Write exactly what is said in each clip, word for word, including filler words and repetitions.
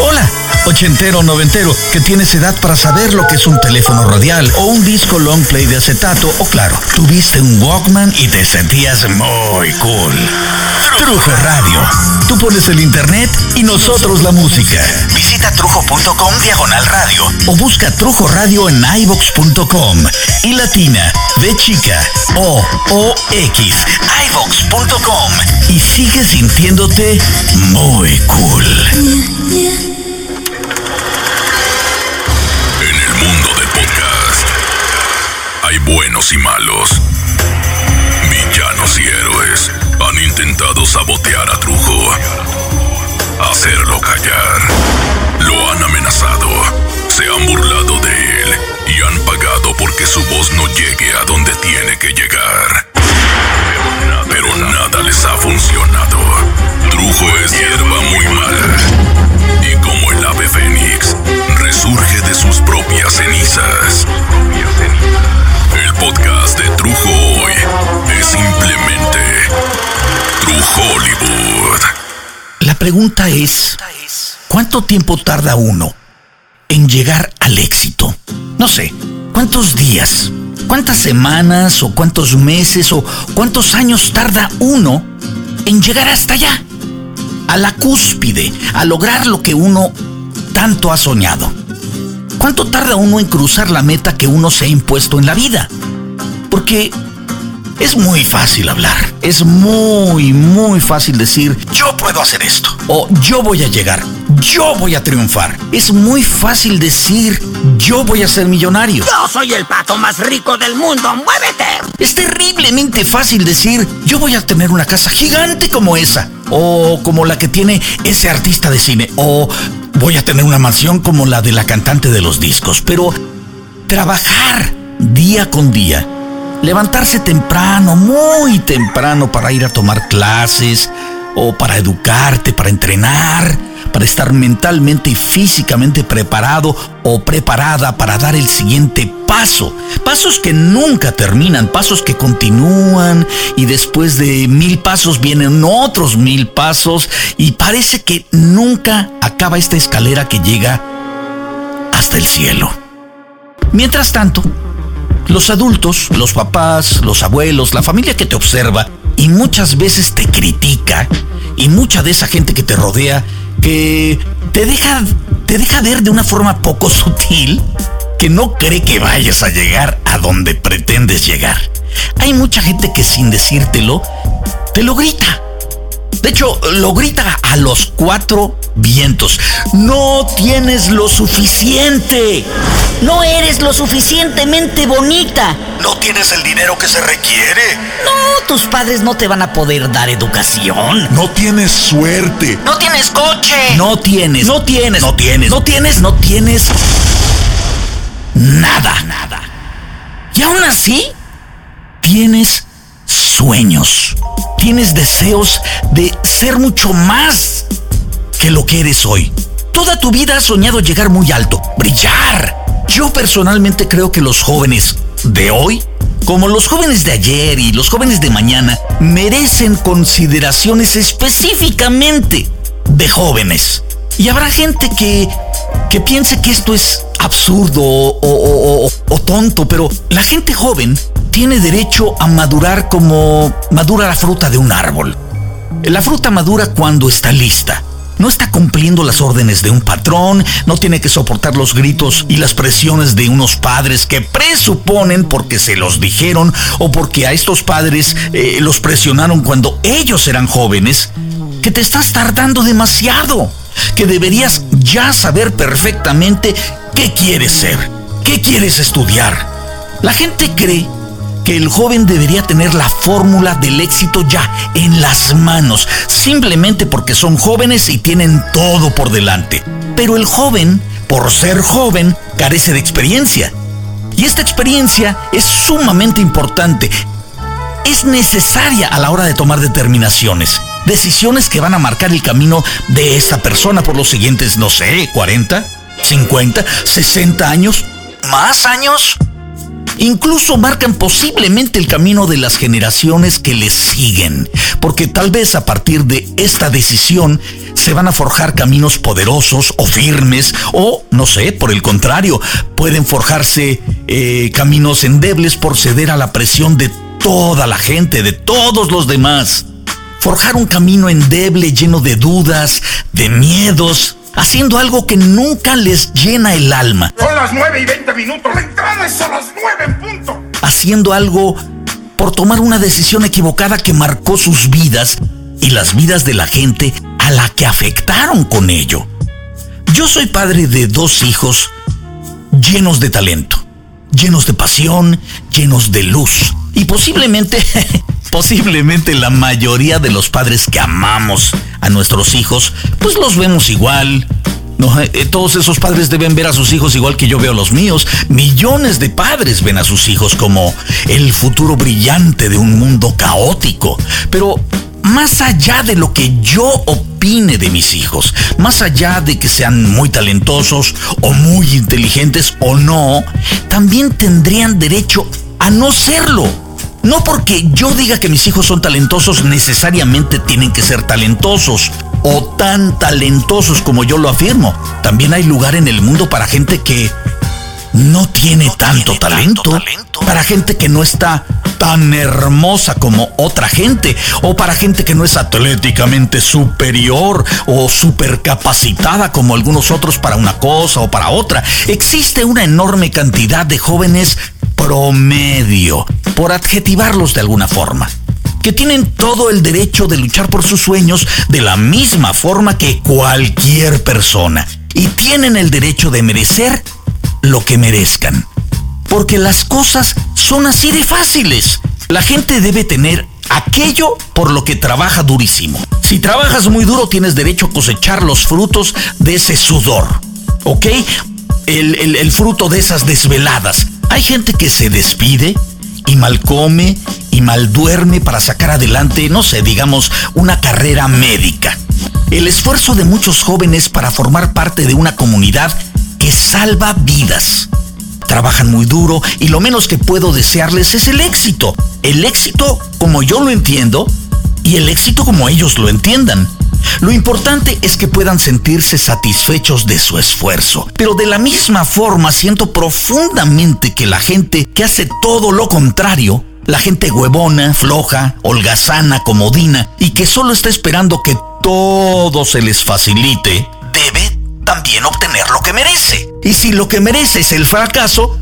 Hola, ochentero, noventero, que tienes edad para saber lo que es un teléfono radial o un disco long play de acetato, o claro, tuviste un Walkman y te sentías muy cool. Trujo Radio. Tú pones el internet y nosotros la música. Visita trujo.com diagonal radio o busca Trujo Radio en i vox punto com y latina, de chica, o, o, x, i vox punto com y sigue sintiéndote muy cool. En el mundo del podcast hay buenos y malos, villanos y héroes. Han intentado sabotear a Trujo, hacerlo callar, lo han amenazado, se han burlado de él y han pagado porque su voz no llegue a donde tiene que llegar. Pero nada les ha funcionado. Trujo es hierba muy mala y como el ave fénix resurge de sus propias cenizas. El podcast de Trujo hoy es simplemente Trujóliwood. La pregunta es, ¿cuánto tiempo tarda uno en llegar al éxito? No sé, ¿cuántos días, cuántas semanas o cuántos meses o cuántos años tarda uno en llegar hasta allá? A la cúspide, a lograr lo que uno tanto ha soñado. ¿Cuánto tarda uno en cruzar la meta que uno se ha impuesto en la vida? Porque es muy fácil hablar, es muy, muy fácil decir, yo puedo hacer esto, o yo voy a llegar, yo voy a triunfar. Es muy fácil decir, yo voy a ser millonario. Yo soy el pato más rico del mundo, ¡muévete! Es terriblemente fácil decir, yo voy a tener una casa gigante como esa, o como la que tiene ese artista de cine, o voy a tener una mansión como la de la cantante de los discos. Pero trabajar día con día, levantarse temprano, muy temprano para ir a tomar clases, o para educarte, para entrenar, para estar mentalmente y físicamente preparado o preparada para dar el siguiente paso. Pasos que nunca terminan, pasos que continúan y después de mil pasos vienen otros mil pasos y parece que nunca acaba esta escalera que llega hasta el cielo. Mientras tanto, los adultos, los papás, los abuelos, la familia que te observa y muchas veces te critica, y mucha de esa gente que te rodea que te deja, te deja ver de una forma poco sutil que no cree que vayas a llegar a donde pretendes llegar. Hay mucha gente que sin decírtelo te lo grita. De hecho, lo grita a los cuatro vientos. No tienes lo suficiente. No eres lo suficientemente bonita. No tienes el dinero que se requiere. No, tus padres no te van a poder dar educación. No tienes suerte. No tienes coche. No tienes, no tienes, no tienes, no tienes, no tienes nada, nada. Y aún así, tienes sueños. Tienes deseos de ser mucho más que lo que eres hoy. Toda tu vida has soñado llegar muy alto, brillar. Yo personalmente creo que los jóvenes de hoy, como los jóvenes de ayer y los jóvenes de mañana, merecen consideraciones específicamente de jóvenes. Y habrá gente que, que piense que esto es absurdo o, o, o, o tonto, pero la gente joven tiene derecho a madurar como madura la fruta de un árbol. La fruta madura cuando está lista. No está cumpliendo las órdenes de un patrón, no tiene que soportar los gritos y las presiones de unos padres que presuponen porque se los dijeron o porque a estos padres eh, los presionaron cuando ellos eran jóvenes, que te estás tardando demasiado, que deberías ya saber perfectamente qué quieres ser, qué quieres estudiar. La gente cree que el joven debería tener la fórmula del éxito ya en las manos, simplemente porque son jóvenes y tienen todo por delante. Pero el joven, por ser joven, carece de experiencia. Y esta experiencia es sumamente importante. Es necesaria a la hora de tomar determinaciones. Decisiones que van a marcar el camino de esta persona por los siguientes, no sé, cuarenta, cincuenta, sesenta años, más años. Incluso marcan posiblemente el camino de las generaciones que les siguen, porque tal vez a partir de esta decisión se van a forjar caminos poderosos o firmes, o, no sé, por el contrario, pueden forjarse eh, caminos endebles por ceder a la presión de toda la gente, de todos los demás. Forjar un camino endeble lleno de dudas, de miedos, haciendo algo que nunca les llena el alma. Son las nueve y veinte minutos, la entrada es a las nueve en punto. Haciendo algo por tomar una decisión equivocada que marcó sus vidas y las vidas de la gente a la que afectaron con ello. Yo soy padre de dos hijos llenos de talento, llenos de pasión, llenos de luz. Y posiblemente, posiblemente la mayoría de los padres que amamos a nuestros hijos, pues los vemos igual. No, eh, todos esos padres deben ver a sus hijos igual que yo veo a los míos. Millones de padres ven a sus hijos como el futuro brillante de un mundo caótico. Pero más allá de lo que yo opine de mis hijos, más allá de que sean muy talentosos o muy inteligentes o no, también tendrían derecho a no serlo. No porque yo diga que mis hijos son talentosos, necesariamente tienen que ser talentosos o tan talentosos como yo lo afirmo. También hay lugar en el mundo para gente que no tiene, no tanto, tiene talento, tanto talento, para gente que no está tan hermosa como otra gente, o para gente que no es atléticamente superior o supercapacitada como algunos otros para una cosa o para otra. Existe una enorme cantidad de jóvenes promedio, por adjetivarlos de alguna forma, que tienen todo el derecho de luchar por sus sueños de la misma forma que cualquier persona, y tienen el derecho de merecer lo que merezcan, porque las cosas son así de fáciles. La gente debe tener aquello por lo que trabaja durísimo. Si trabajas muy duro, tienes derecho a cosechar los frutos de ese sudor, ¿ok? El, el, el fruto de esas desveladas. Hay gente que se despide y mal come y mal duerme para sacar adelante, no sé, digamos, una carrera médica. El esfuerzo de muchos jóvenes para formar parte de una comunidad que salva vidas. Trabajan muy duro y lo menos que puedo desearles es el éxito. El éxito como yo lo entiendo y el éxito como ellos lo entiendan. Lo importante es que puedan sentirse satisfechos de su esfuerzo. Pero de la misma forma siento profundamente que la gente que hace todo lo contrario, la gente huevona, floja, holgazana, comodina y que solo está esperando que todo se les facilite, debe también obtener lo que merece. Y si lo que merece es el fracaso,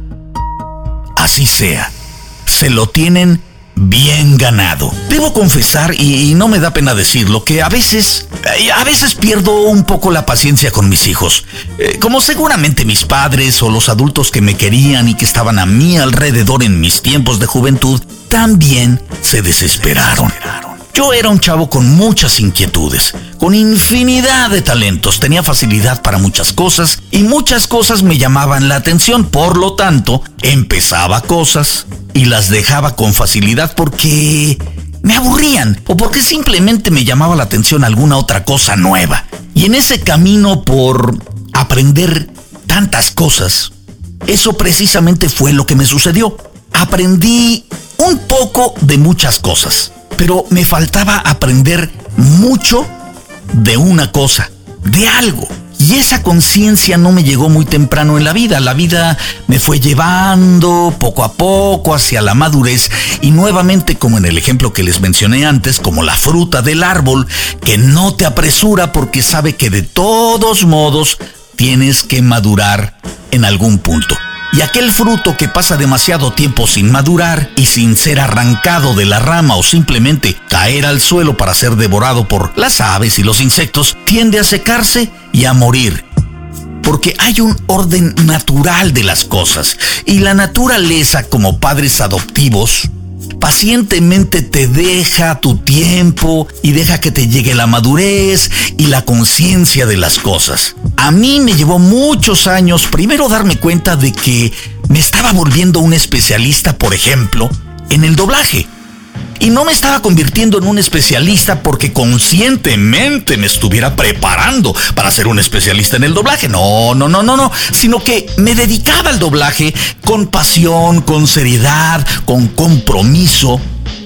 así sea. Se lo tienen bien ganado. Debo confesar, y, y no me da pena decirlo, que a veces, a veces pierdo un poco la paciencia con mis hijos. Eh, como seguramente mis padres o los adultos que me querían y que estaban a mi alrededor en mis tiempos de juventud, también se desesperaron. Yo era un chavo con muchas inquietudes, con infinidad de talentos, tenía facilidad para muchas cosas y muchas cosas me llamaban la atención. Por lo tanto, empezaba cosas y las dejaba con facilidad porque me aburrían o porque simplemente me llamaba la atención alguna otra cosa nueva. Y en ese camino por aprender tantas cosas, eso precisamente fue lo que me sucedió. Aprendí un poco de muchas cosas, pero me faltaba aprender mucho de una cosa, de algo. Y esa conciencia no me llegó muy temprano en la vida. La vida me fue llevando poco a poco hacia la madurez y nuevamente, como en el ejemplo que les mencioné antes, como la fruta del árbol que no te apresura porque sabe que de todos modos tienes que madurar en algún punto. Y aquel fruto que pasa demasiado tiempo sin madurar y sin ser arrancado de la rama o simplemente caer al suelo para ser devorado por las aves y los insectos, tiende a secarse y a morir. Porque hay un orden natural de las cosas y la naturaleza, como padres adoptivos, pacientemente te deja tu tiempo y deja que te llegue la madurez y la conciencia de las cosas. A mí me llevó muchos años primero darme cuenta de que me estaba volviendo un especialista, por ejemplo, en el doblaje. Y no me estaba convirtiendo en un especialista porque conscientemente me estuviera preparando para ser un especialista en el doblaje. No, no, no, no, no. Sino que me dedicaba al doblaje con pasión, con seriedad, con compromiso.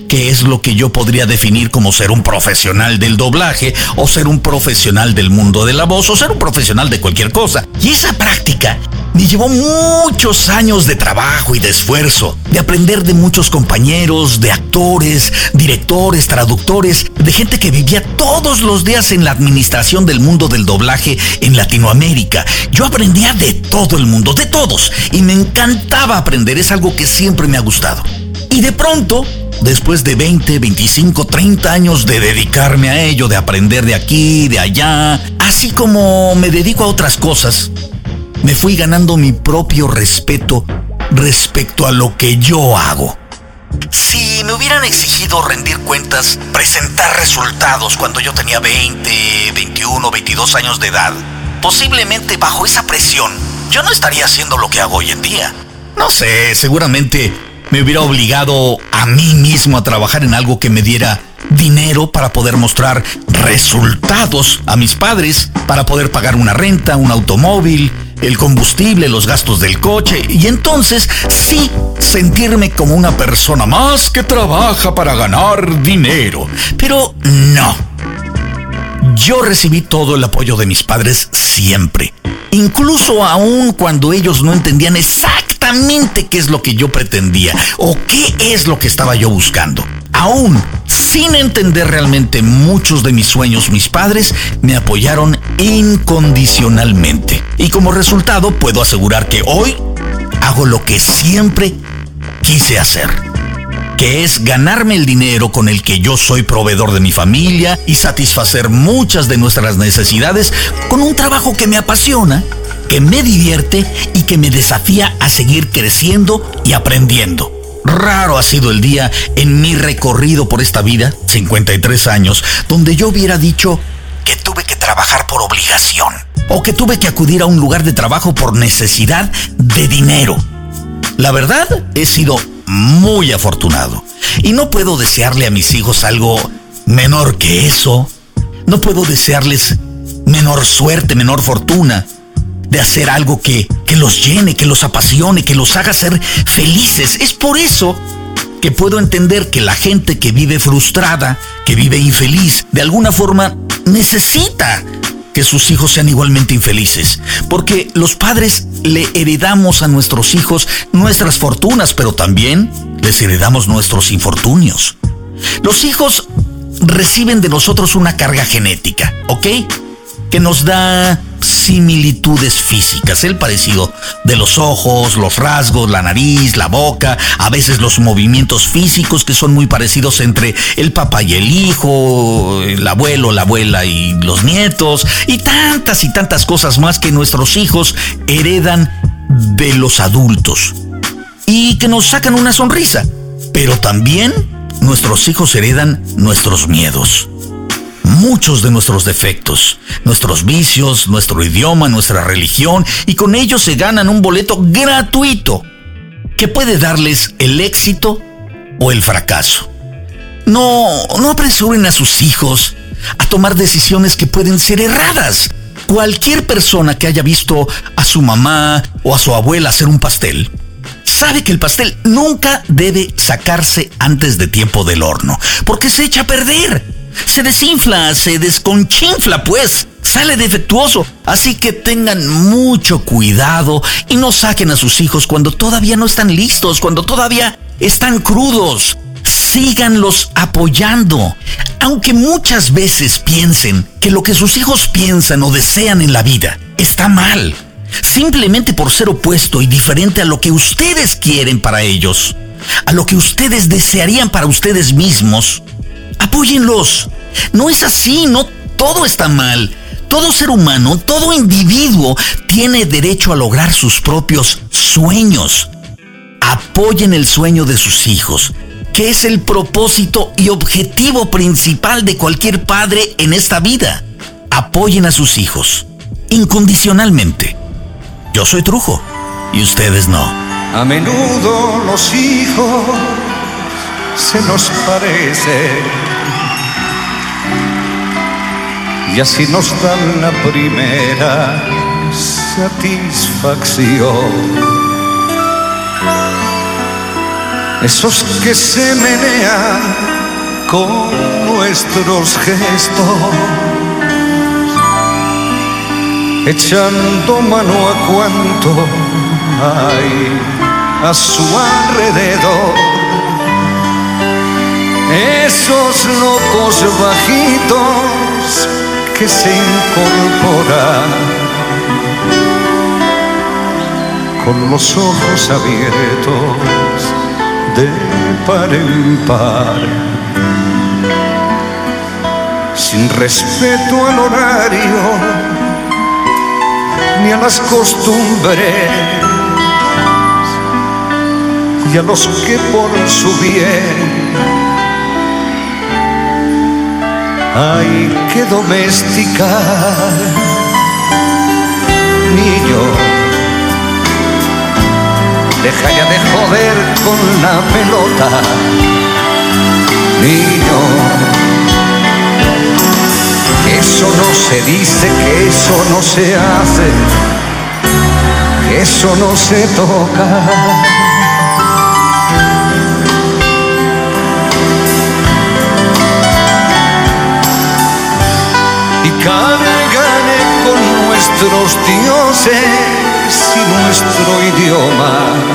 qué es lo que yo podría definir como ser un profesional del doblaje, o ser un profesional del mundo de la voz, o ser un profesional de cualquier cosa. Y esa práctica me llevó muchos años de trabajo y de esfuerzo, de aprender de muchos compañeros, de actores, directores, traductores, de gente que vivía todos los días en la administración del mundo del doblaje en Latinoamérica. Yo aprendía de todo el mundo, de todos, y me encantaba aprender, es algo que siempre me ha gustado. Y de pronto, después de veinte, veinticinco, treinta años de dedicarme a ello, de aprender de aquí, de allá, así como me dedico a otras cosas, me fui ganando mi propio respeto respecto a lo que yo hago. Si me hubieran exigido rendir cuentas, presentar resultados cuando yo tenía veinte, veintiuno, veintidós años de edad, posiblemente bajo esa presión, yo no estaría haciendo lo que hago hoy en día. No sé, seguramente me hubiera obligado a mí mismo a trabajar en algo que me diera dinero para poder mostrar resultados a mis padres, para poder pagar una renta, un automóvil, el combustible, los gastos del coche, y entonces sí sentirme como una persona más que trabaja para ganar dinero. Pero no. Yo recibí todo el apoyo de mis padres siempre, incluso aún cuando ellos no entendían exactamente qué es lo que yo pretendía o qué es lo que estaba yo buscando. Aún sin entender realmente muchos de mis sueños, mis padres me apoyaron incondicionalmente. Y como resultado puedo asegurar que hoy hago lo que siempre quise hacer, que es ganarme el dinero con el que yo soy proveedor de mi familia y satisfacer muchas de nuestras necesidades con un trabajo que me apasiona, que me divierte y que me desafía a seguir creciendo y aprendiendo. Raro ha sido el día en mi recorrido por esta vida, cincuenta y tres años, donde yo hubiera dicho que tuve que trabajar por obligación o que tuve que acudir a un lugar de trabajo por necesidad de dinero. La verdad, he sido muy afortunado y no puedo desearle a mis hijos algo menor que eso. No puedo desearles menor suerte, menor fortuna de hacer algo que, que los llene, que los apasione, que los haga ser felices. Es por eso que puedo entender que la gente que vive frustrada, que vive infeliz, de alguna forma necesita que sus hijos sean igualmente infelices. Porque los padres le heredamos a nuestros hijos nuestras fortunas, pero también les heredamos nuestros infortunios. Los hijos reciben de nosotros una carga genética, ¿ok? Que nos da similitudes físicas, el parecido de los ojos, los rasgos, la nariz, la boca, a veces los movimientos físicos que son muy parecidos entre el papá y el hijo, el abuelo, la abuela y los nietos, y tantas y tantas cosas más que nuestros hijos heredan de los adultos y que nos sacan una sonrisa. Pero también nuestros hijos heredan nuestros miedos, muchos de nuestros defectos, nuestros vicios, nuestro idioma, nuestra religión, y con ellos se ganan un boleto gratuito que puede darles el éxito o el fracaso. No, no apresuren a sus hijos a tomar decisiones que pueden ser erradas. Cualquier persona que haya visto a su mamá o a su abuela hacer un pastel sabe que el pastel nunca debe sacarse antes de tiempo del horno, porque se echa a perder. Se desinfla, se desconchinfla, pues, sale defectuoso. Así que tengan mucho cuidado y no saquen a sus hijos cuando todavía no están listos, cuando todavía están crudos. Síganlos apoyando, aunque muchas veces piensen que lo que sus hijos piensan o desean en la vida está mal, simplemente por ser opuesto y diferente a lo que ustedes quieren para ellos, a lo que ustedes desearían para ustedes mismos. Apóyenlos. No es así, no todo está mal. Todo ser humano, todo individuo tiene derecho a lograr sus propios sueños. Apoyen el sueño de sus hijos, que es el propósito y objetivo principal de cualquier padre en esta vida. Apoyen a sus hijos, incondicionalmente. Yo soy Trujo, y ustedes no. A menudo los hijos se nos parecen y así nos dan la primera satisfacción. esos que se menean con nuestros gestos, echando mano a cuanto hay a su alrededor. Esos locos bajitos que se incorporan con los ojos abiertos de par en par, sin respeto al horario ni a las costumbres, y a los que por su bien hay que domesticar. Niño, deja ya de joder con la pelota. Niño, que eso no se dice, que eso no se hace, que eso no se toca. Y cargaré con nuestros dioses y nuestro idioma,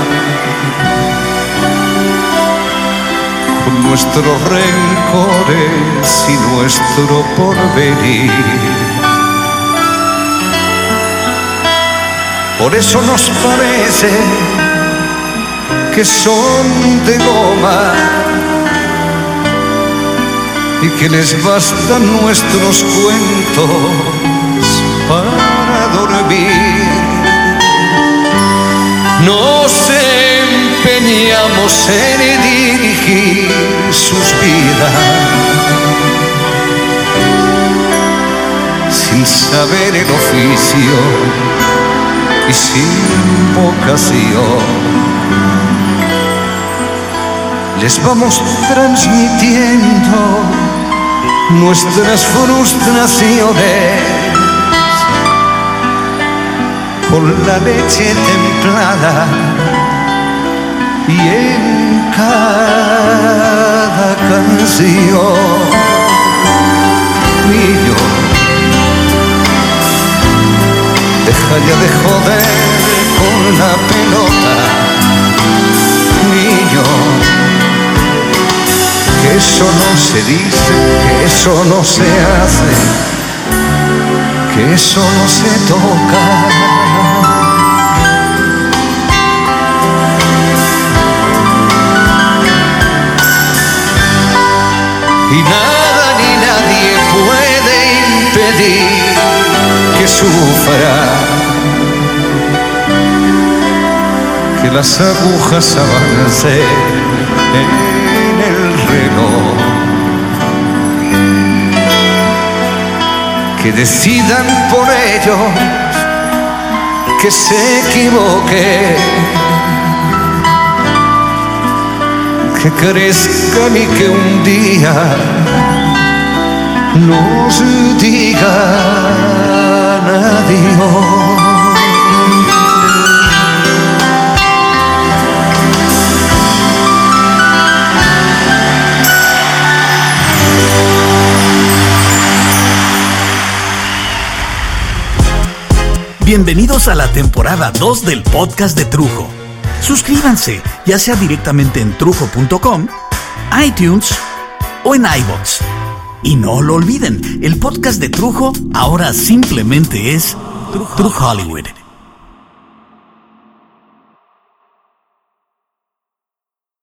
con nuestros rencores y nuestro porvenir. Por eso nos parece que son de goma y que les bastan nuestros cuentos para dormir. Nos empeñamos en dirigir sus vidas sin saber el oficio y sin vocación. Les vamos transmitiendo nuestras frustraciones con la leche templada y en cada canción. Niño, deja ya de joder con la pelota. Niño, que eso no se dice, que eso no se hace, que eso no se toca. Y nada ni nadie puede impedir que sufra, que las agujas avancen en el reloj, que decidan por ellos que se equivoque, que crezcan y que un día nos digan adiós. Bienvenidos a la temporada dos del podcast de Trujo. Suscríbanse, ya sea directamente en trujo punto com, iTunes o en iVoox. Y no lo olviden, el podcast de Trujo ahora simplemente es True Hollywood.